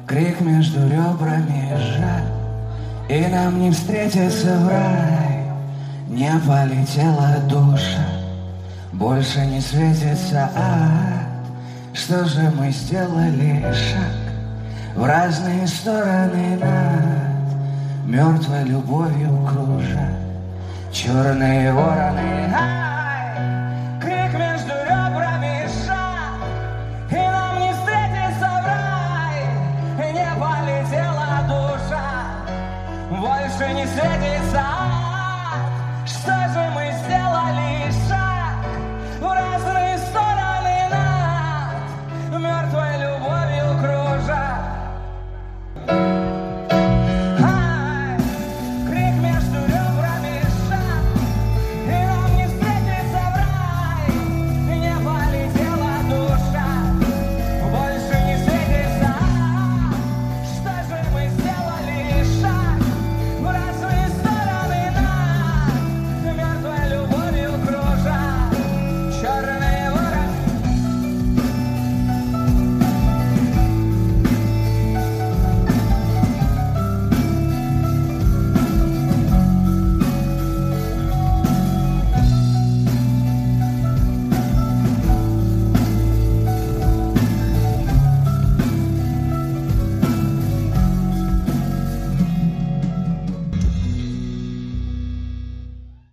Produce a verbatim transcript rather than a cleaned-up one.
Крик между ребрами жаль, и нам не встретиться в рай. Не полетела душа, больше не светится ад. Что же мы сделали шаг в разные стороны над мертвой любовью кружат черные вороны.